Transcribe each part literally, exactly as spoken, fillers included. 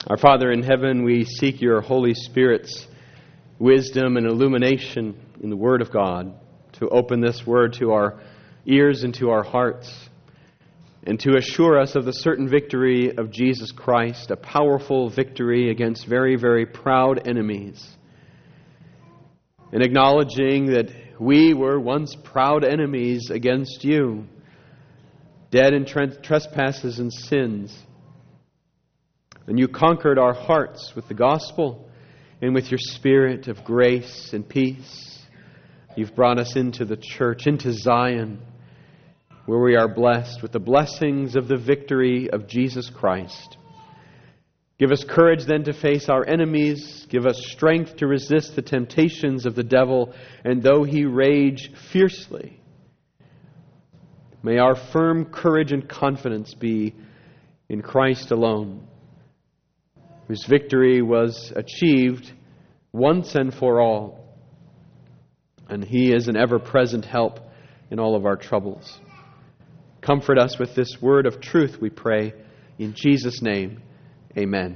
Our Father in heaven, we seek your Holy Spirit's wisdom and illumination in the Word of God to open this Word to our ears and to our hearts, and to assure us of the certain victory of Jesus Christ, a powerful victory against very, very proud enemies. And acknowledging that we were once proud enemies against you, dead in trespasses and sins. And you conquered our hearts with the gospel and with your Spirit of grace and peace. You've brought us into the church, into Zion, where we are blessed with the blessings of the victory of Jesus Christ. Give us courage then to face our enemies. Give us strength to resist the temptations of the devil. And though he rage fiercely, may our firm courage and confidence be in Christ alone, whose victory was achieved once and for all. And He is an ever-present help in all of our troubles. Comfort us with this word of truth, we pray. In Jesus' name, amen.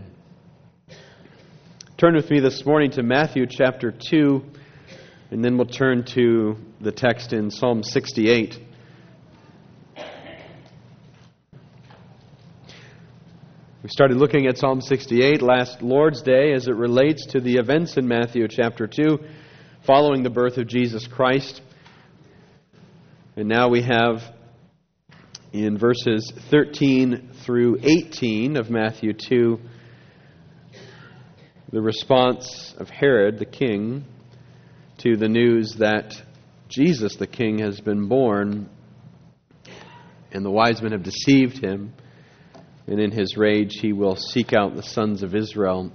Turn with me this morning to Matthew chapter two, and then we'll turn to the text in Psalm sixty-eight. We started looking at Psalm sixty-eight last Lord's Day as it relates to the events in Matthew chapter two following the birth of Jesus Christ. And now we have in verses thirteen through eighteen of Matthew two the response of Herod the king to the news that Jesus the king has been born, and the wise men have deceived him. And in his rage, he will seek out the sons of Israel.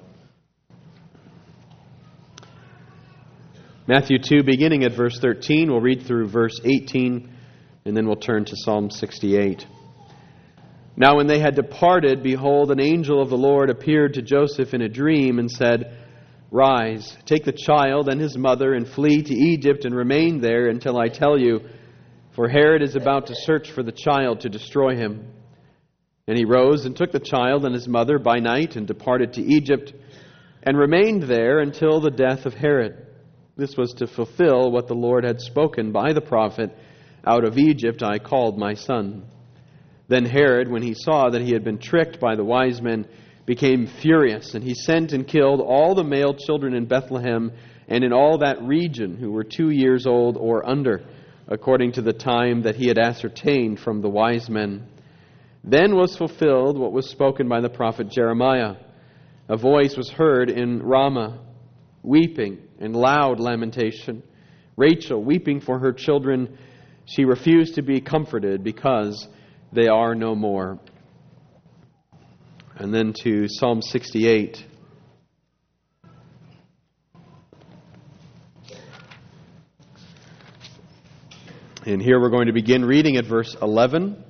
Matthew two, beginning at verse thirteen, we'll read through verse eighteen, and then we'll turn to Psalm sixty-eight. Now when they had departed, behold, an angel of the Lord appeared to Joseph in a dream and said, Rise, take the child and his mother, and flee to Egypt, and remain there until I tell you, for Herod is about to search for the child to destroy him. And he rose and took the child and his mother by night and departed to Egypt and remained there until the death of Herod. This was to fulfill what the Lord had spoken by the prophet, Out of Egypt I called my son. Then Herod, when he saw that he had been tricked by the wise men, became furious, and he sent and killed all the male children in Bethlehem and in all that region who were two years old or under, according to the time that he had ascertained from the wise men. Then was fulfilled what was spoken by the prophet Jeremiah. A voice was heard in Ramah, weeping and loud lamentation. Rachel weeping for her children. She refused to be comforted because they are no more. And then to Psalm sixty-eight. And here we're going to begin reading at verse eleven.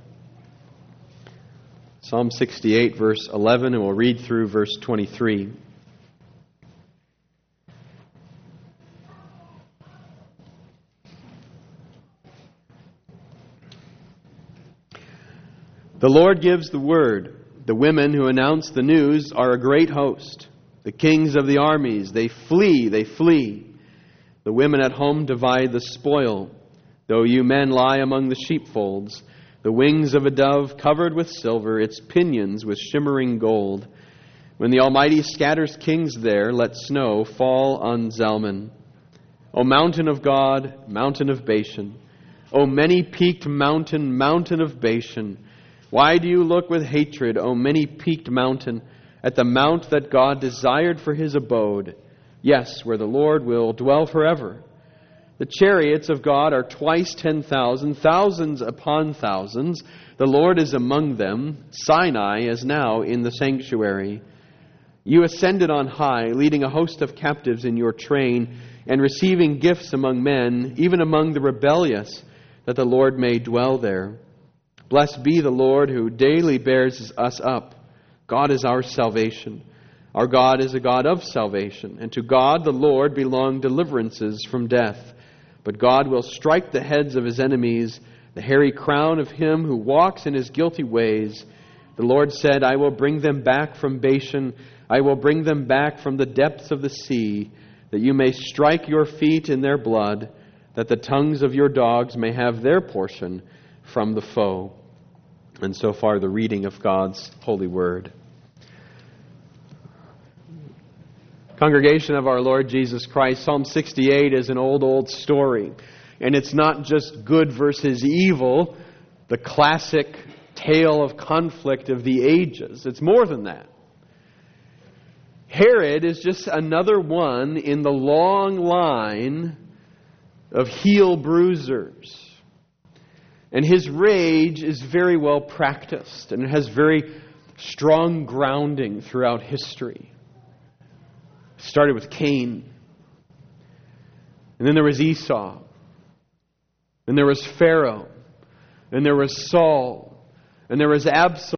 Psalm sixty-eight, verse eleven, and we'll read through verse twenty-three. The Lord gives the word. The women who announce the news are a great host. The kings of the armies, they flee, they flee. The women at home divide the spoil. Though you men lie among the sheepfolds, the wings of a dove covered with silver, its pinions with shimmering gold. When the Almighty scatters kings there, let snow fall on Zalman. O mountain of God, mountain of Bashan, O many-peaked mountain, mountain of Bashan, why do you look with hatred, O many-peaked mountain, at the mount that God desired for his abode? Yes, where the Lord will dwell forever. The chariots of God are twice ten thousand, thousands upon thousands. The Lord is among them. Sinai is now in the sanctuary. You ascended on high, leading a host of captives in your train, and receiving gifts among men, even among the rebellious, that the Lord may dwell there. Blessed be the Lord who daily bears us up. God is our salvation. Our God is a God of salvation. And to God the Lord belong deliverances from death. But God will strike the heads of his enemies, the hairy crown of him who walks in his guilty ways. The Lord said, I will bring them back from Bashan. I will bring them back from the depths of the sea, that you may strike your feet in their blood, that the tongues of your dogs may have their portion from the foe. And so far, the reading of God's holy word. Congregation of our Lord Jesus Christ, Psalm sixty-eight is an old, old story. And it's not just good versus evil, the classic tale of conflict of the ages. It's more than that. Herod is just another one in the long line of heel bruisers. And his rage is very well practiced and it has very strong grounding throughout history. It started with Cain. And then there was Esau. And there was Pharaoh. And there was Saul. And there was Absalom.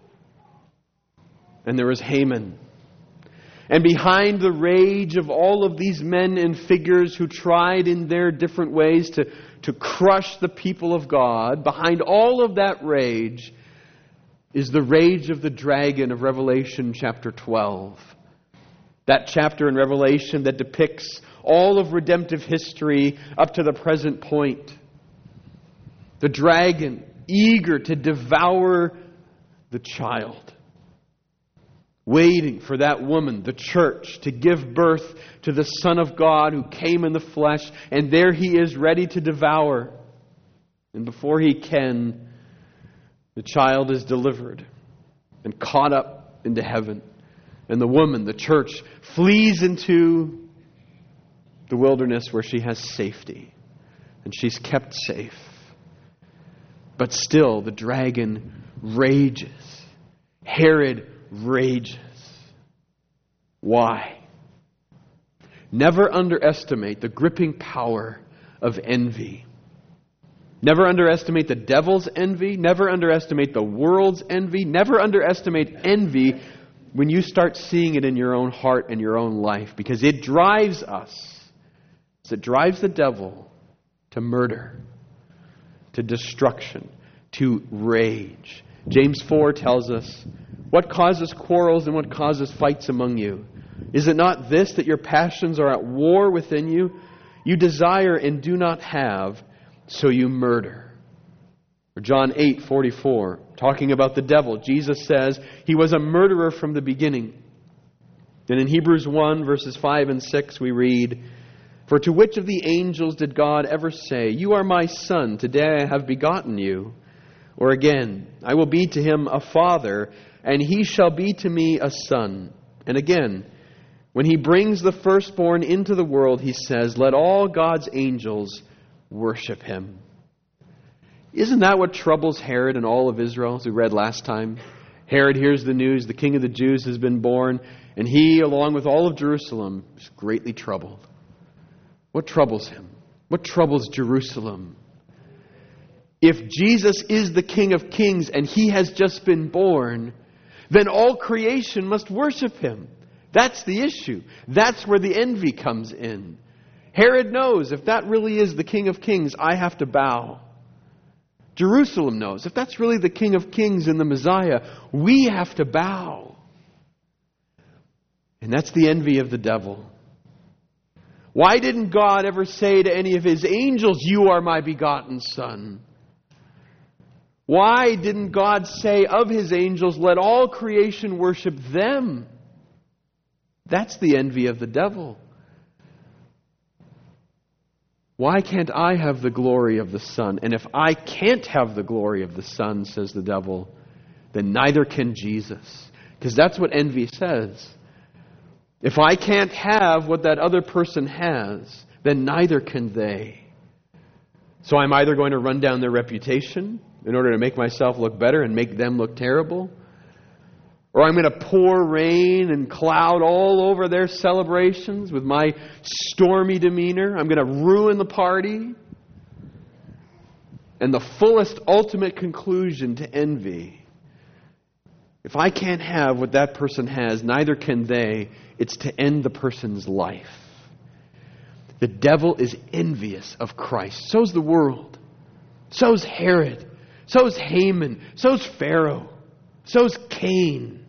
And there was Haman. And behind the rage of all of these men and figures who tried in their different ways to, to crush the people of God, behind all of that rage is the rage of the dragon of Revelation chapter twelve. That chapter in Revelation that depicts all of redemptive history up to the present point. The dragon, eager to devour the child. Waiting for that woman, the church, to give birth to the Son of God who came in the flesh. And there he is ready to devour. And before he can, the child is delivered and caught up into heaven. And the woman, the church, flees into the wilderness where she has safety. And she's kept safe. But still, the dragon rages. Herod rages. Why? Never underestimate the gripping power of envy. Never underestimate the devil's envy. Never underestimate the world's envy. Never underestimate envy when you start seeing it in your own heart and your own life. Because it drives us. It drives the devil to murder, to destruction, to rage. James four tells us, what causes quarrels and what causes fights among you? Is it not this, that your passions are at war within you? You desire and do not have, so you murder. Or John eight forty-four, talking about the devil, Jesus says he was a murderer from the beginning. And in Hebrews one, verses five and six, we read, for to which of the angels did God ever say, you are my son, today I have begotten you? Or again, I will be to him a father, and he shall be to me a son. And again, when he brings the firstborn into the world, he says, let all God's angels worship him. Isn't that what troubles Herod and all of Israel, as we read last time? Herod hears the news, the king of the Jews has been born, and he, along with all of Jerusalem, is greatly troubled. What troubles him? What troubles Jerusalem? If Jesus is the King of Kings and he has just been born, then all creation must worship him. That's the issue. That's where the envy comes in. Herod knows if that really is the King of Kings, I have to bow. Jerusalem knows if that's really the King of Kings and the Messiah, we have to bow. And that's the envy of the devil. Why didn't God ever say to any of his angels, you are my begotten son? Why didn't God say of his angels, let all creation worship them? That's the envy of the devil. Why can't I have the glory of the Son? And if I can't have the glory of the Son, says the devil, then neither can Jesus. Because that's what envy says. If I can't have what that other person has, then neither can they. So I'm either going to run down their reputation in order to make myself look better and make them look terrible, or I'm going to pour rain and cloud all over their celebrations with my stormy demeanor. I'm going to ruin the party. And the fullest ultimate conclusion to envy, if I can't have what that person has, neither can they. It's to end the person's life. The devil is envious of Christ. So's the world. So's Herod. So's Haman. So's Pharaoh. So's Cain.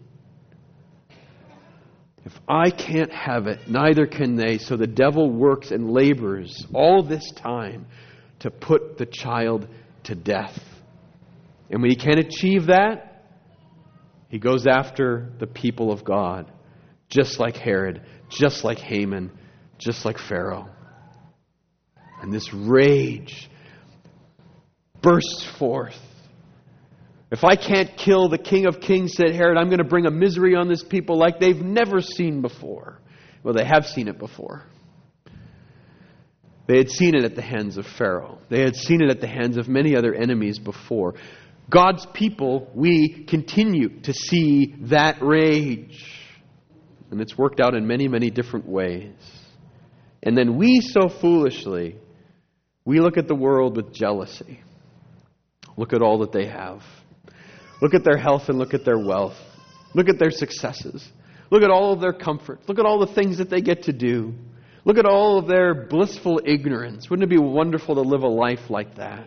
If I can't have it, neither can they. So the devil works and labors all this time to put the child to death. And when he can't achieve that, he goes after the people of God, just like Herod, just like Haman, just like Pharaoh. And this rage bursts forth. If I can't kill the King of Kings, said Herod, I'm going to bring a misery on this people like they've never seen before. Well, they have seen it before. They had seen it at the hands of Pharaoh. They had seen it at the hands of many other enemies before. God's people, we continue to see that rage. And it's worked out in many, many different ways. And then we so foolishly, we look at the world with jealousy. Look at all that they have. Look at their health and look at their wealth. Look at their successes. Look at all of their comfort. Look at all the things that they get to do. Look at all of their blissful ignorance. Wouldn't it be wonderful to live a life like that?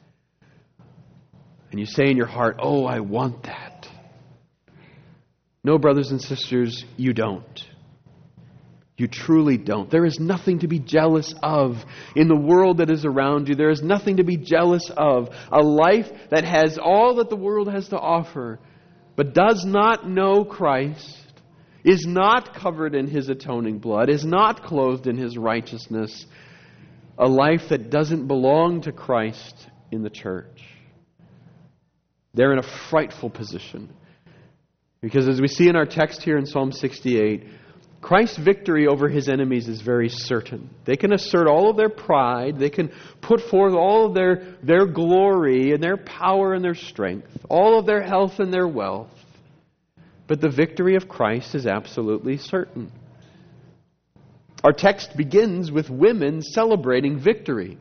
And you say in your heart, oh, I want that. No, brothers and sisters, you don't. You truly don't. There is nothing to be jealous of in the world that is around you. There is nothing to be jealous of. A life that has all that the world has to offer, but does not know Christ, is not covered in His atoning blood, is not clothed in His righteousness. A life that doesn't belong to Christ in the church. They're in a frightful position. Because as we see in our text here in Psalm sixty-eight, Christ's victory over His enemies is very certain. They can assert all of their pride. They can put forth all of their, their glory and their power and their strength. All of their health and their wealth. But the victory of Christ is absolutely certain. Our text begins with women celebrating victory.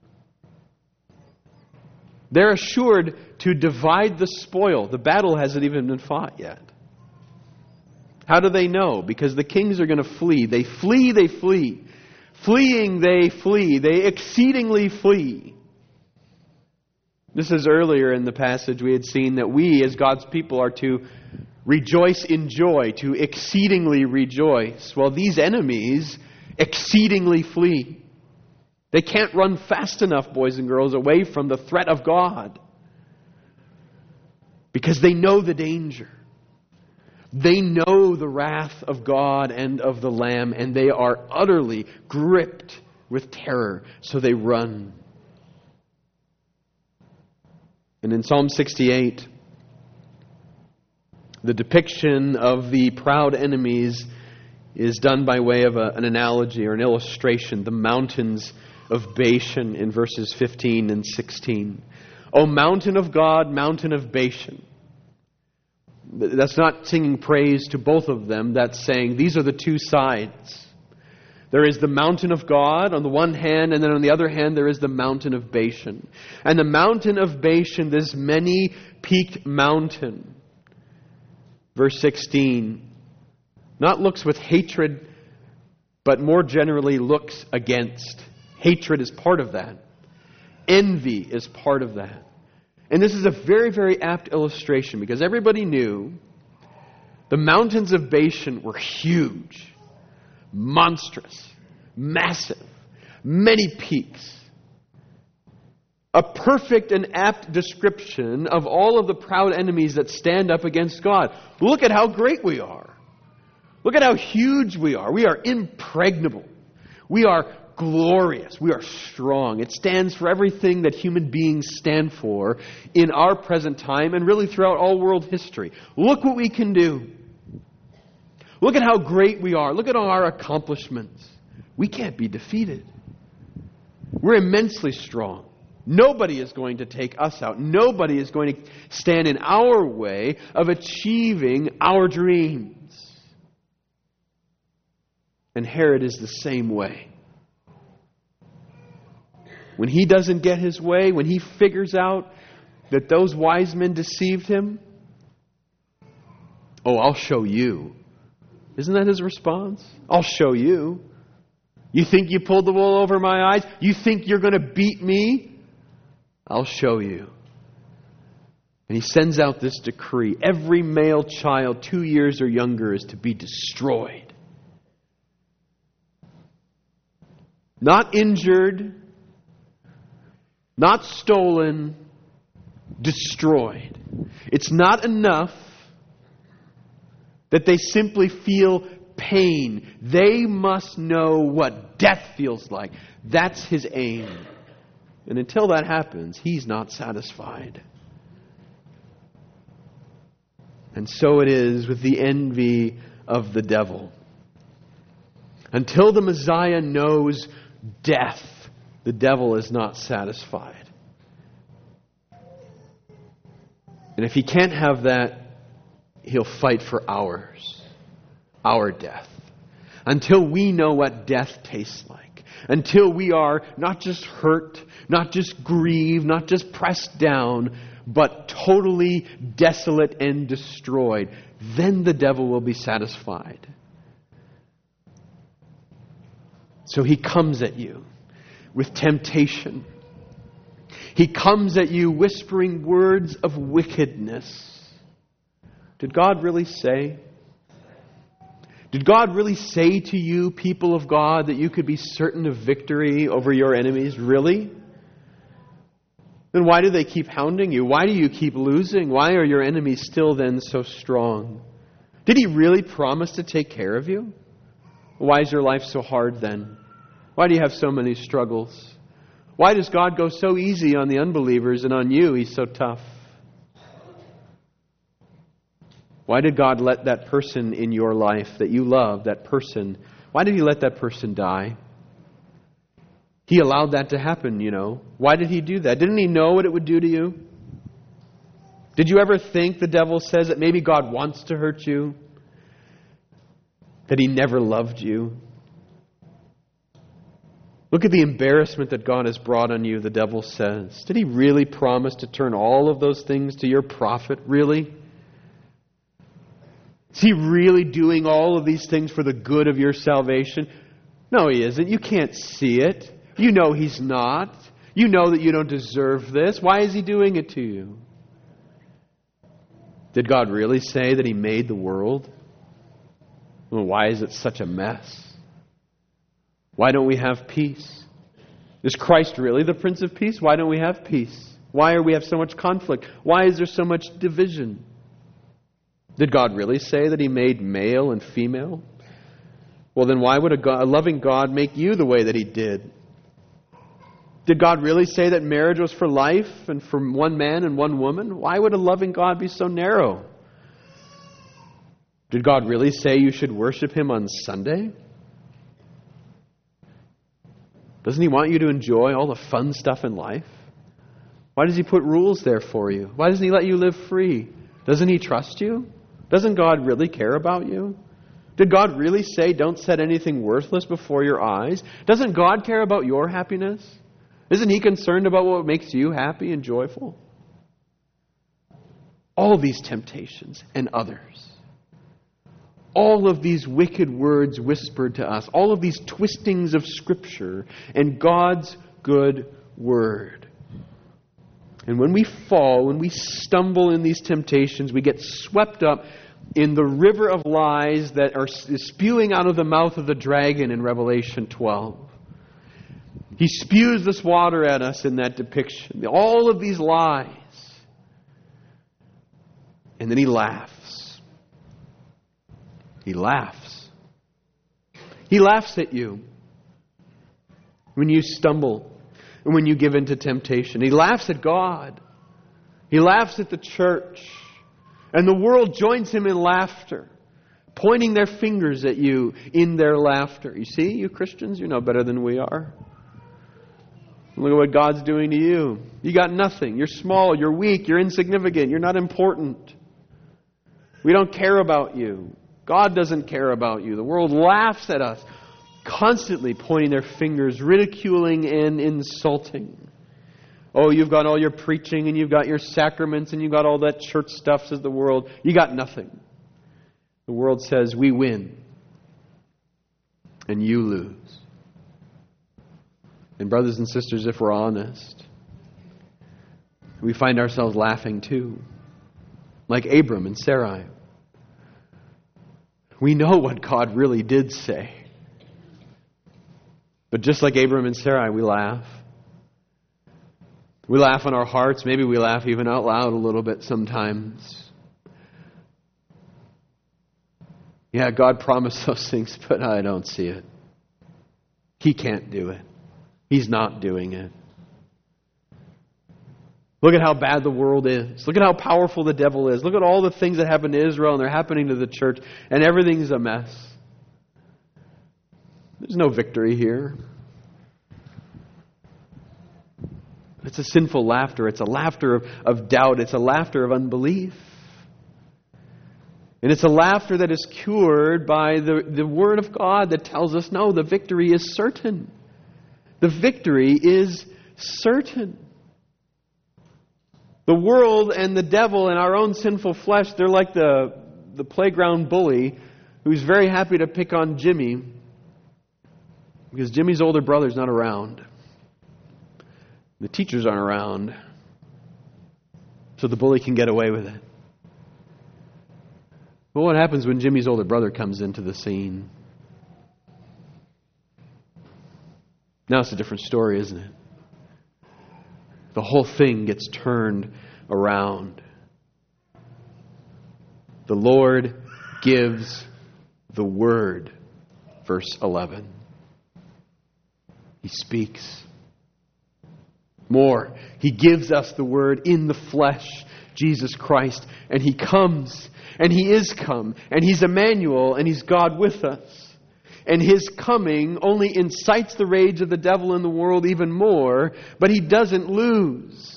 They're assured to divide the spoil. The battle hasn't even been fought yet. How do they know? Because the kings are going to flee. They flee, they flee. Fleeing, they flee. They exceedingly flee. This is earlier in the passage we had seen that we as God's people are to rejoice in joy, to exceedingly rejoice. While these enemies exceedingly flee. They can't run fast enough, boys and girls, away from the threat of God. Because they know the danger. They know the wrath of God and of the Lamb, and they are utterly gripped with terror, so they run. And in Psalm sixty-eight, the depiction of the proud enemies is done by way of a, an analogy or an illustration. The mountains of Bashan in verses fifteen and sixteen. O mountain of God, mountain of Bashan. That's not singing praise to both of them. That's saying these are the two sides. There is the mountain of God on the one hand, and then on the other hand there is the mountain of Bashan. And the mountain of Bashan, this many-peaked mountain, verse sixteen, not looks with hatred, but more generally looks against. Hatred is part of that. Envy is part of that. And this is a very, very apt illustration because everybody knew the mountains of Bashan were huge, monstrous, massive, many peaks. A perfect and apt description of all of the proud enemies that stand up against God. Look at how great we are. Look at how huge we are. We are impregnable. We are glorious. We are strong. It stands for everything that human beings stand for in our present time and really throughout all world history. Look what we can do. Look at how great we are. Look at all our accomplishments. We can't be defeated. We're immensely strong. Nobody is going to take us out. Nobody is going to stand in our way of achieving our dreams. And Herod is the same way. When he doesn't get his way, when he figures out that those wise men deceived him, oh, I'll show you. Isn't that his response? I'll show you. You think you pulled the wool over my eyes? You think you're going to beat me? I'll show you. And he sends out this decree. Every male child two years or younger is to be destroyed. Not injured, not stolen, destroyed. It's not enough that they simply feel pain. They must know what death feels like. That's his aim. And until that happens, he's not satisfied. And so it is with the envy of the devil. Until the Messiah knows death, the devil is not satisfied. And if he can't have that, he'll fight for ours, our death. Until we know what death tastes like. Until we are not just hurt, not just grieved, not just pressed down, but totally desolate and destroyed. Then the devil will be satisfied. So he comes at you with temptation. He comes at you whispering words of wickedness. Did God really say? Did God really say to you, people of God, that you could be certain of victory over your enemies? Really? Then why do they keep hounding you? Why do you keep losing? Why are your enemies still then so strong? Did He really promise to take care of you? Why is your life so hard then? Why do you have so many struggles? Why does God go so easy on the unbelievers and on you He's so tough? Why did God let that person in your life that you love, that person, why did He let that person die? He allowed that to happen, you know. Why did He do that? Didn't He know what it would do to you? Did you ever think, the devil says, that maybe God wants to hurt you? That He never loved you? Look at the embarrassment that God has brought on you, the devil says. Did He really promise to turn all of those things to your profit? Really? Is He really doing all of these things for the good of your salvation? No, He isn't. You can't see it. You know He's not. You know that you don't deserve this. Why is He doing it to you? Did God really say that He made the world? Well, why is it such a mess? Why don't we have peace? Is Christ really the Prince of Peace? Why don't we have peace? Why do we have so much conflict? Why is there so much division? Did God really say that He made male and female? Well, then why would a, God, a loving God make you the way that He did? Did God really say that marriage was for life and for one man and one woman? Why would a loving God be so narrow? Did God really say you should worship Him on Sunday? Doesn't He want you to enjoy all the fun stuff in life? Why does He put rules there for you? Why doesn't He let you live free? Doesn't He trust you? Doesn't God really care about you? Did God really say don't set anything worthless before your eyes? Doesn't God care about your happiness? Isn't He concerned about what makes you happy and joyful? All these temptations and others. All of these wicked words whispered to us. All of these twistings of Scripture and God's good Word. And when we fall, when we stumble in these temptations, we get swept up in the river of lies that are spewing out of the mouth of the dragon in Revelation twelve. He spews this water at us in that depiction. All of these lies. And then He laughs. He laughs. He laughs at you when you stumble and when you give in to temptation. He laughs at God. He laughs at the church. And the world joins Him in laughter, pointing their fingers at you in their laughter. You see, you Christians, you know better than we are. Look at what God's doing to you. You got nothing. You're small. You're weak. You're insignificant. You're not important. We don't care about you. God doesn't care about you. The world laughs at us, constantly pointing their fingers, ridiculing and insulting. Oh, you've got all your preaching and you've got your sacraments and you've got all that church stuff, says the world. You got nothing. The world says we win and you lose. And brothers and sisters, if we're honest, we find ourselves laughing too. like Abram and Sarai. We know what God really did say. But just like Abram and Sarai, we laugh. We laugh in our hearts. Maybe we laugh even out loud a little bit sometimes. Yeah, God promised those things, but I don't see it. He can't do it. He's not doing it. Look at how bad the world is. Look at how powerful the devil is. Look at all the things that happen to Israel and they're happening to the church, and everything's a mess. There's no victory here. It's a sinful laughter. It's a laughter of, of doubt. It's a laughter of unbelief. And it's a laughter that is cured by the, the Word of God that tells us, no, the victory is certain. The victory is certain. The world and the devil and our own sinful flesh, they're like the, the playground bully who's very happy to pick on Jimmy because Jimmy's older brother's not around. The teachers aren't around. So the bully can get away with it. But what happens when Jimmy's older brother comes into the scene? Now it's a different story, isn't it? The whole thing gets turned around. The Lord gives the word, verse eleven. He speaks. More, He gives us the word in the flesh, Jesus Christ, and He comes, and He is come, and He's Emmanuel, and He's God with us. And His coming only incites the rage of the devil in the world even more, but He doesn't lose.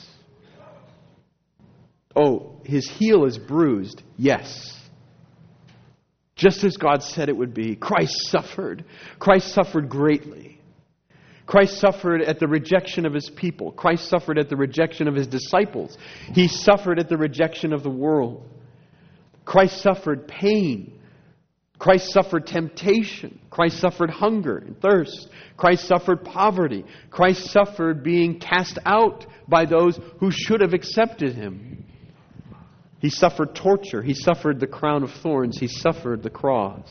Oh, His heel is bruised. Yes. Just as God said it would be. Christ suffered. Christ suffered greatly. Christ suffered at the rejection of His people. Christ suffered at the rejection of His disciples. He suffered at the rejection of the world. Christ suffered pain. Christ suffered temptation. Christ suffered hunger and thirst. Christ suffered poverty. Christ suffered being cast out by those who should have accepted Him. He suffered torture. He suffered the crown of thorns. He suffered the cross.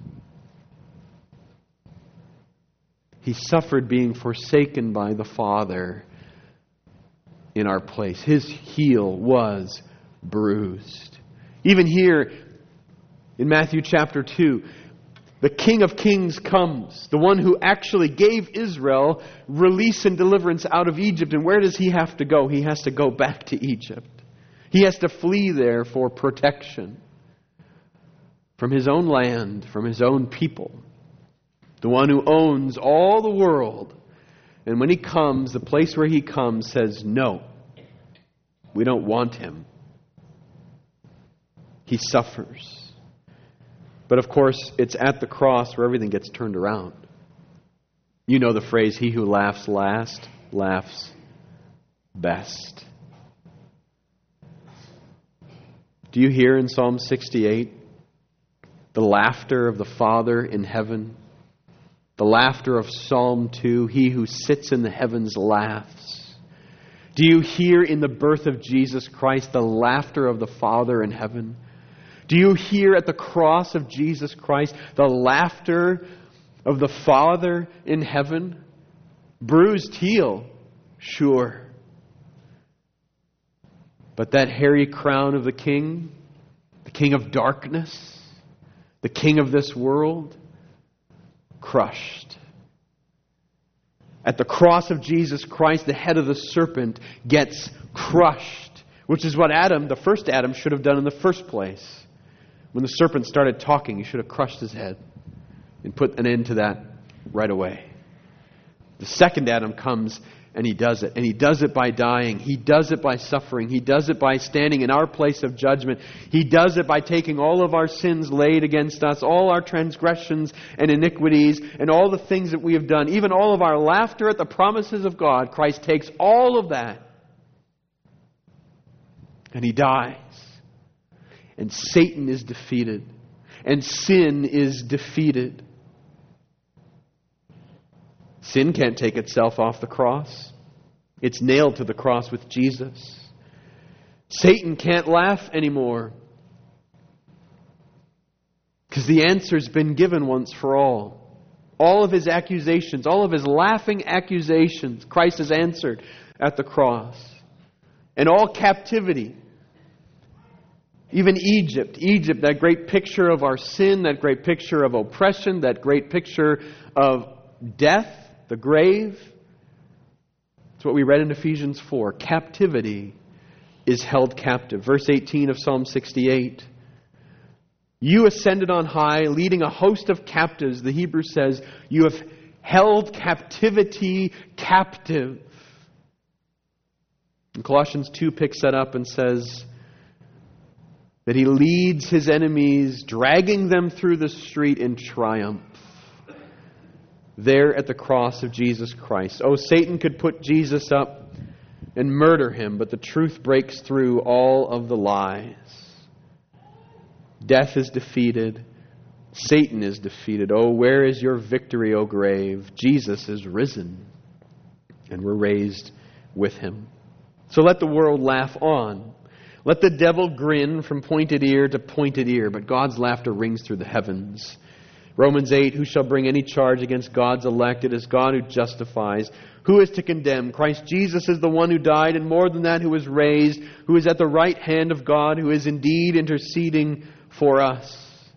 He suffered being forsaken by the Father in our place. His heel was bruised. Even here, in Matthew chapter two, the King of Kings comes, the one who actually gave Israel release and deliverance out of Egypt. And where does He have to go? He has to go back to Egypt. He has to flee there for protection from His own land, from His own people. The one who owns all the world. And when He comes, the place where He comes says, no, we don't want Him. He suffers. But of course, it's at the cross where everything gets turned around. You know the phrase, he who laughs last, laughs best. Do you hear in Psalm sixty-eight the laughter of the Father in heaven? The laughter of Psalm two, he who sits in the heavens laughs. Do you hear in the birth of Jesus Christ the laughter of the Father in heaven? Do you hear at the cross of Jesus Christ the laughter of the Father in heaven? Bruised heel, sure. But that hairy crown of the King, the King of darkness, the King of this world, crushed. At the cross of Jesus Christ, the head of the serpent gets crushed, which is what Adam, the first Adam, should have done in the first place. When the serpent started talking, he should have crushed his head and put an end to that right away. The second Adam comes and he does it. And he does it by dying. He does it by suffering. He does it by standing in our place of judgment. He does it by taking all of our sins laid against us, all our transgressions and iniquities, and all the things that we have done, even all of our laughter at the promises of God. Christ takes all of that and He dies. And Satan is defeated. And sin is defeated. Sin can't take itself off the cross. It's nailed to the cross with Jesus. Satan can't laugh anymore, because the answer's been given once for all. All of his accusations, all of his laughing accusations, Christ has answered at the cross. And all captivity, even Egypt, Egypt, that great picture of our sin, that great picture of oppression, that great picture of death, the grave. It's what we read in Ephesians four. Captivity is held captive. Verse eighteen of Psalm sixty-eight. You ascended on high, leading a host of captives. The Hebrew says, you have held captivity captive. And Colossians two picks that up and says that He leads His enemies, dragging them through the street in triumph. There at the cross of Jesus Christ. Oh, Satan could put Jesus up and murder Him, but the truth breaks through all of the lies. Death is defeated. Satan is defeated. Oh, where is your victory, O grave? Jesus is risen, and we're raised with Him. So let the world laugh on. Let the devil grin from pointed ear to pointed ear, but God's laughter rings through the heavens. Romans eight, who shall bring any charge against God's elect? It is God who justifies. Who is to condemn? Christ Jesus is the one who died, and more than that, who was raised, who is at the right hand of God, who is indeed interceding for us.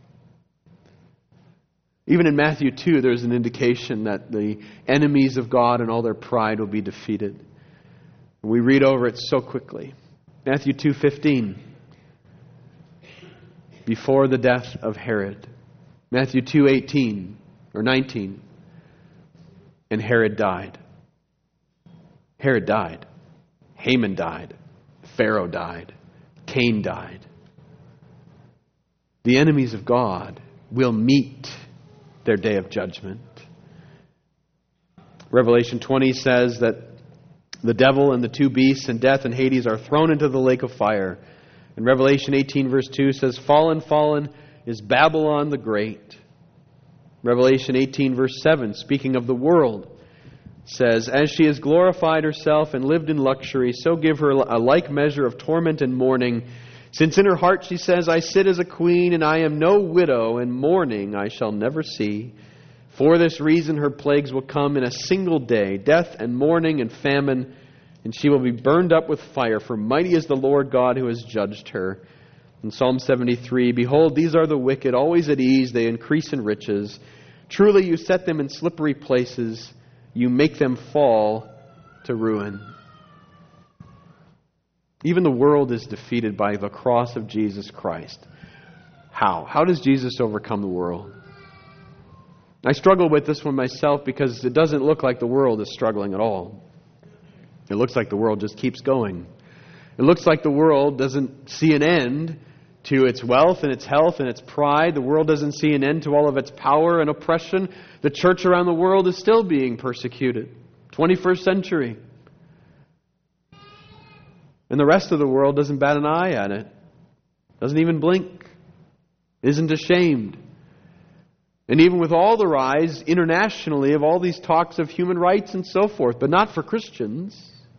Even in Matthew two, there's an indication that the enemies of God and all their pride will be defeated. We read over it so quickly. Matthew two fifteen. Before the death of Herod. Matthew two eighteen or nineteen. And Herod died. Herod died. Haman died. Pharaoh died. Cain died. The enemies of God will meet their day of judgment. Revelation twenty says that the devil and the two beasts and death and Hades are thrown into the lake of fire. And Revelation eighteen verse two says, Fallen, fallen is Babylon the Great. Revelation eighteen verse seven, speaking of the world, says, As she has glorified herself and lived in luxury, so give her a like measure of torment and mourning. Since in her heart she says, I sit as a queen, and I am no widow, and mourning I shall never see. For this reason her plagues will come in a single day, death and mourning and famine, and she will be burned up with fire, for mighty is the Lord God who has judged her. In Psalm seventy-three, Behold, these are the wicked, always at ease, they increase in riches. Truly you set them in slippery places, you make them fall to ruin. Even the world is defeated by the cross of Jesus Christ. How? How does Jesus overcome the world? I struggle with this one myself because it doesn't look like the world is struggling at all. It looks like the world just keeps going. It looks like the world doesn't see an end to its wealth and its health and its pride. The world doesn't see an end to all of its power and oppression. The church around the world is still being persecuted. twenty-first century. And the rest of the world doesn't bat an eye at it. Doesn't even blink. Isn't ashamed. And even with all the rise internationally of all these talks of human rights and so forth, but not for Christians.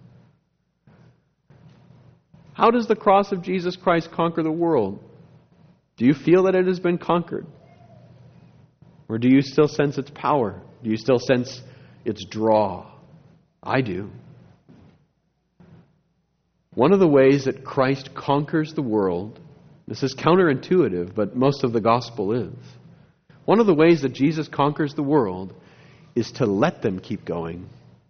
How does the cross of Jesus Christ conquer the world? Do you feel that it has been conquered? Or do you still sense its power? Do you still sense its draw? I do. One of the ways that Christ conquers the world, this is counterintuitive, but most of the gospel is. One of the ways that Jesus conquers the world is to let them keep going.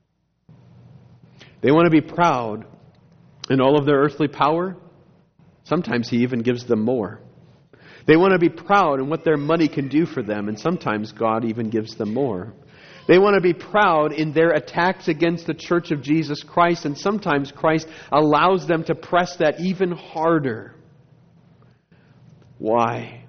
They want to be proud in all of their earthly power. Sometimes He even gives them more. They want to be proud in what their money can do for them, and sometimes God even gives them more. They want to be proud in their attacks against the church of Jesus Christ, and sometimes Christ allows them to press that even harder. Why?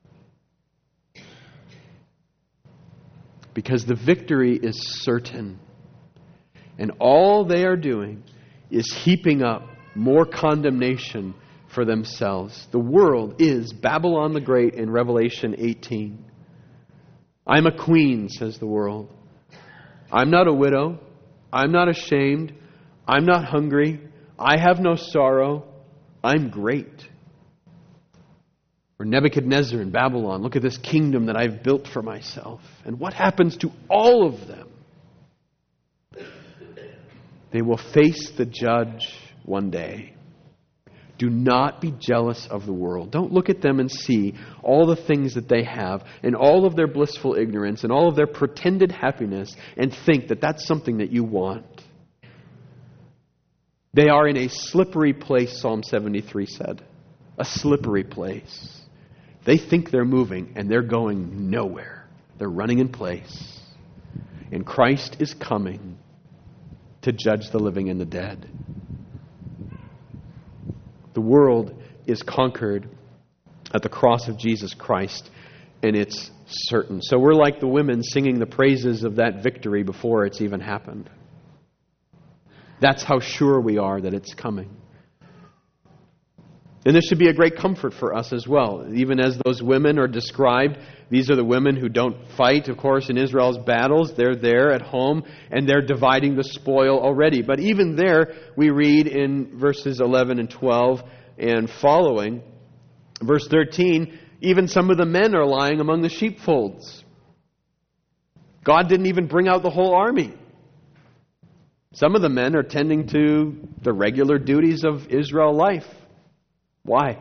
Because the victory is certain. And all they are doing is heaping up more condemnation for themselves. The world is Babylon the Great in Revelation eighteen. I'm a queen, says the world. I'm not a widow. I'm not ashamed. I'm not hungry. I have no sorrow. I'm great. Or Nebuchadnezzar in Babylon, look at this kingdom that I've built for myself. And what happens to all of them? They will face the judge one day. Do not be jealous of the world. Don't look at them and see all the things that they have and all of their blissful ignorance and all of their pretended happiness and think that that's something that you want. They are in a slippery place, Psalm seventy-three said. A slippery place. They think they're moving and they're going nowhere. They're running in place. And Christ is coming to judge the living and the dead. The world is conquered at the cross of Jesus Christ, and it's certain. So we're like the women singing the praises of that victory before it's even happened. That's how sure we are that it's coming. And this should be a great comfort for us as well. Even as those women are described, these are the women who don't fight, of course, in Israel's battles. They're there at home, and they're dividing the spoil already. But even there, we read in verses eleven and twelve and following, verse thirteen, even some of the men are lying among the sheepfolds. God didn't even bring out the whole army. Some of the men are tending to the regular duties of Israel life. Why?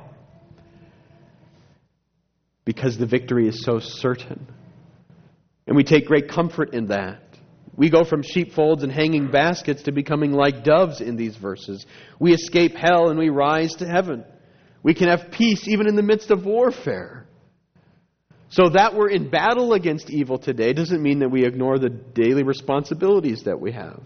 Because the victory is so certain. And we take great comfort in that. We go from sheepfolds and hanging baskets to becoming like doves in these verses. We escape hell and we rise to heaven. We can have peace even in the midst of warfare. So that we're in battle against evil today doesn't mean that we ignore the daily responsibilities that we have.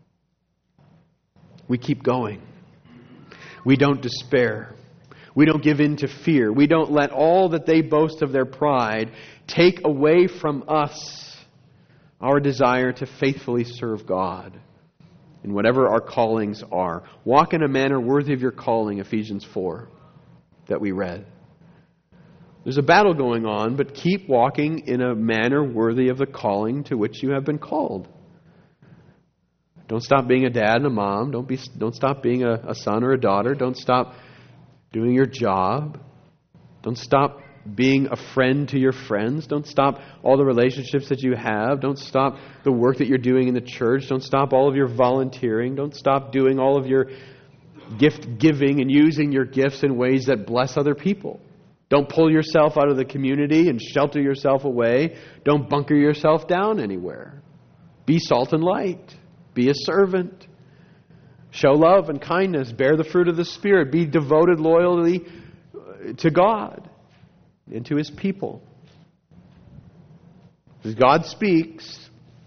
We keep going. We don't despair. We don't give in to fear. We don't let all that they boast of their pride take away from us our desire to faithfully serve God in whatever our callings are. Walk in a manner worthy of your calling, Ephesians four, that we read. There's a battle going on, but keep walking in a manner worthy of the calling to which you have been called. Don't stop being a dad and a mom. Don't be. Don't stop being a, a son or a daughter. Don't stop doing your job. Don't stop being a friend to your friends. Don't stop all the relationships that you have. Don't stop the work that you're doing in the church. Don't stop all of your volunteering. Don't stop doing all of your gift giving and using your gifts in ways that bless other people. Don't pull yourself out of the community and shelter yourself away. Don't bunker yourself down anywhere. Be salt and light. Be a servant. Show love and kindness. Bear the fruit of the Spirit. Be devoted loyally to God and to His people. As God speaks,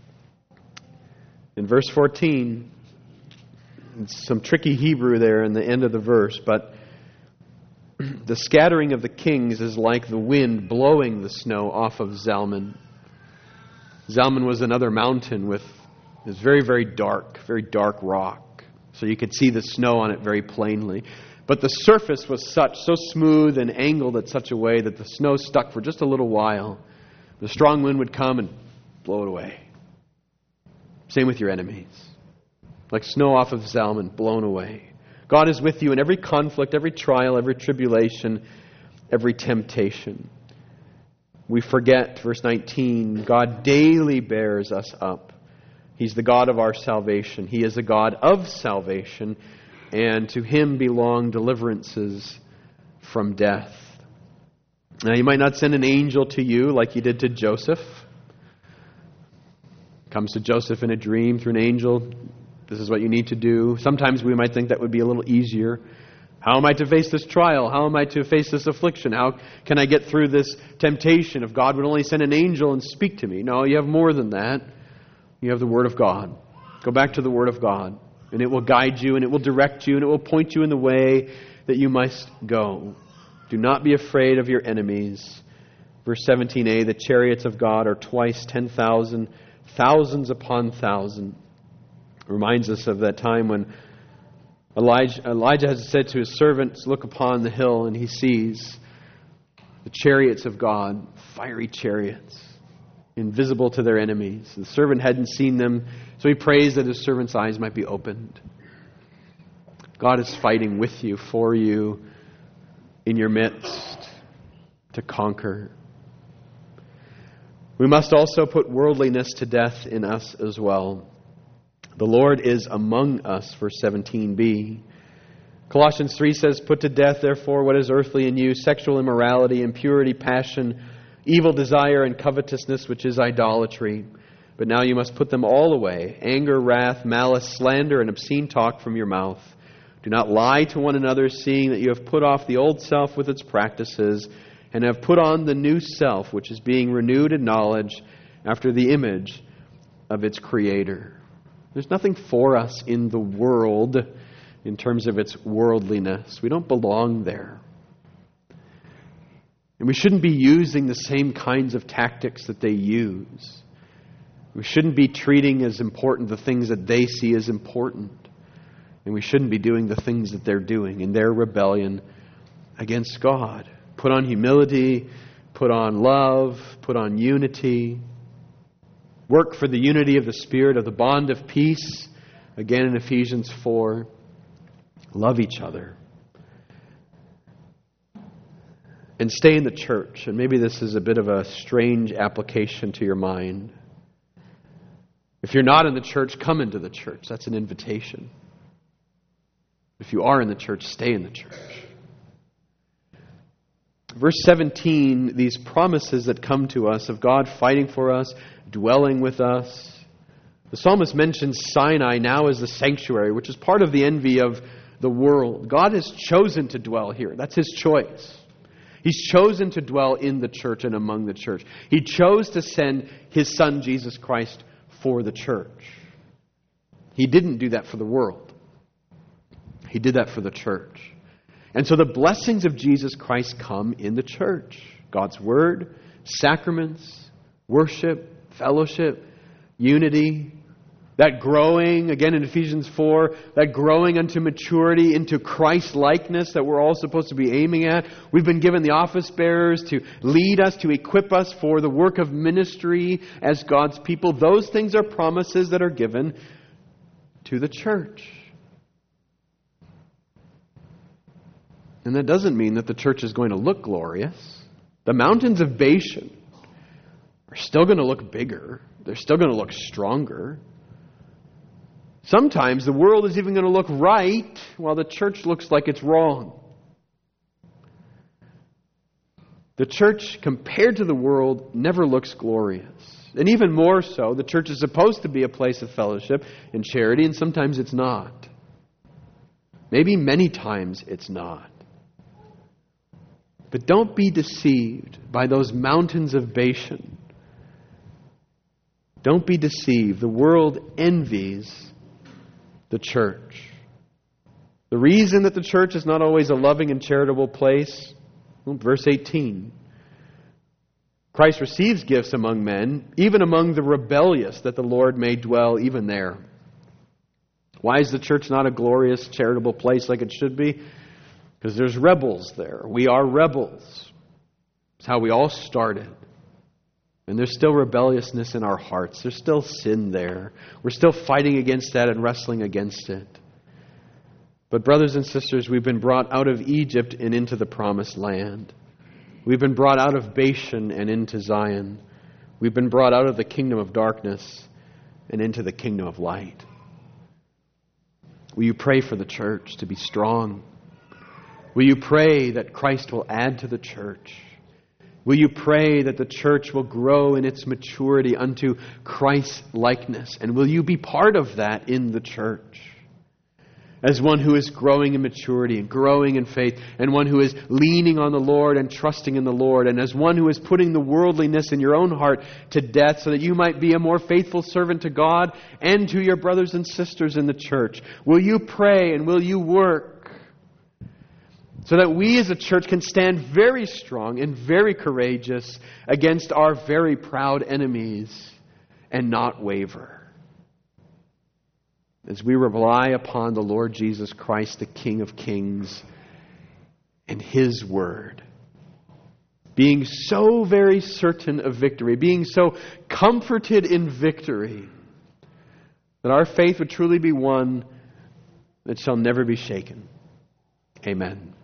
in verse fourteen, it's some tricky Hebrew there in the end of the verse, but the scattering of the kings is like the wind blowing the snow off of Zalman. Zalman was another mountain with this very, very dark, very dark rock. So you could see the snow on it very plainly. But the surface was such, so smooth and angled in such a way that the snow stuck for just a little while. The strong wind would come and blow it away. Same with your enemies. Like snow off of Zalman, blown away. God is with you in every conflict, every trial, every tribulation, every temptation. We forget, verse nineteen, God daily bears us up. He's the God of our salvation. He is a God of salvation, and to Him belong deliverances from death. Now, He might not send an angel to you like He did to Joseph. Comes to Joseph in a dream through an angel. This is what you need to do. Sometimes we might think that would be a little easier. How am I to face this trial? How am I to face this affliction? How can I get through this temptation if God would only send an angel and speak to me? No, you have more than that. You have the Word of God. Go back to the Word of God, and it will guide you, and it will direct you, and it will point you in the way that you must go. Do not be afraid of your enemies. Verse seventeen a, the chariots of God are twice ten thousand, thousands upon thousand. It reminds us of that time when Elijah, Elijah has said to his servants, look upon the hill, and he sees the chariots of God, fiery chariots, invisible to their enemies. The servant hadn't seen them, so he prays that his servant's eyes might be opened. God is fighting with you, for you, in your midst, to conquer. We must also put worldliness to death in us as well. The Lord is among us, verse seventeen b. Colossians three says, "Put to death, therefore, what is earthly in you, sexual immorality, impurity, passion, evil desire, and covetousness, which is idolatry. But now you must put them all away, anger, wrath, malice, slander, and obscene talk from your mouth. Do not lie to one another, seeing that you have put off the old self with its practices, and have put on the new self, which is being renewed in knowledge after the image of its Creator." There's nothing for us in the world in terms of its worldliness. We don't belong there. And we shouldn't be using the same kinds of tactics that they use. We shouldn't be treating as important the things that they see as important. And we shouldn't be doing the things that they're doing in their rebellion against God. Put on humility, put on love, put on unity. Work for the unity of the Spirit, of the bond of peace. Again in Ephesians four. Love each other. And stay in the church. And maybe this is a bit of a strange application to your mind. If you're not in the church, come into the church. That's an invitation. If you are in the church, stay in the church. Verse seventeen, these promises that come to us of God fighting for us, dwelling with us. The psalmist mentions Sinai now as the sanctuary, which is part of the envy of the world. God has chosen to dwell here. That's His choice. He's chosen to dwell in the church and among the church. He chose to send His Son, Jesus Christ, for the church. He didn't do that for the world. He did that for the church. And so the blessings of Jesus Christ come in the church. God's Word, sacraments, worship, fellowship, unity. That growing, again in Ephesians four, that growing unto maturity, into Christ-likeness that we're all supposed to be aiming at. We've been given the office bearers to lead us, to equip us for the work of ministry as God's people. Those things are promises that are given to the church. And that doesn't mean that the church is going to look glorious. The mountains of Bashan are still going to look bigger. They're still going to look stronger. Sometimes the world is even going to look right while the church looks like it's wrong. The church, compared to the world, never looks glorious. And even more so, the church is supposed to be a place of fellowship and charity, and sometimes it's not. Maybe many times it's not. But don't be deceived by those mountains of Bashan. Don't be deceived. The world envies the church. The reason that the church is not always a loving and charitable place, well, verse eighteen. Christ receives gifts among men, even among the rebellious, that the Lord may dwell even there. Why is the church not a glorious, charitable place like it should be? Because there's rebels there. We are rebels. It's how we all started. And there's still rebelliousness in our hearts. There's still sin there. We're still fighting against that and wrestling against it. But brothers and sisters, we've been brought out of Egypt and into the promised land. We've been brought out of Bashan and into Zion. We've been brought out of the kingdom of darkness and into the kingdom of light. Will you pray for the church to be strong? Will you pray that Christ will add to the church? Will you pray that the church will grow in its maturity unto Christ's likeness? And will you be part of that in the church? As one who is growing in maturity and growing in faith, and one who is leaning on the Lord and trusting in the Lord, and as one who is putting the worldliness in your own heart to death so that you might be a more faithful servant to God and to your brothers and sisters in the church. Will you pray and will you work so that we as a church can stand very strong and very courageous against our very proud enemies and not waver? As we rely upon the Lord Jesus Christ, the King of Kings, and His Word, being so very certain of victory, being so comforted in victory, that our faith would truly be one that shall never be shaken. Amen.